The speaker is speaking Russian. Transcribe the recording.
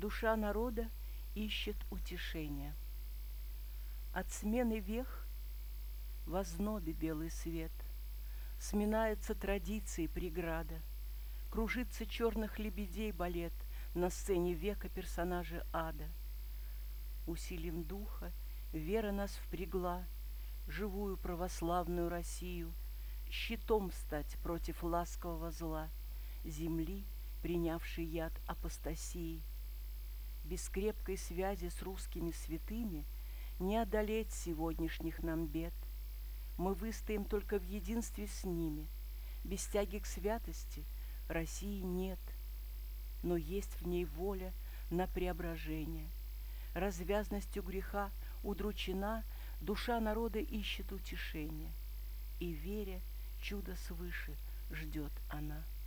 душа народа ищет утешения. От смены вех в ознобе белый свет, сминается традиции преграда, кружится черных лебедей балет на сцене века персонажи ада. Усилием духа вера нас впрягла, живую православную Россию, щитом стать против ласкового зла, земли, принявшей яд апостасии. Без крепкой связи с русскими святыми не одолеть сегодняшних нам бед. Мы выстоим только в единстве с ними. Без тяги к святости России нет, но есть в ней воля на преображение. Развязностью греха удручена, душа народа ищет утешения, и, веря, чудо свыше ждет она.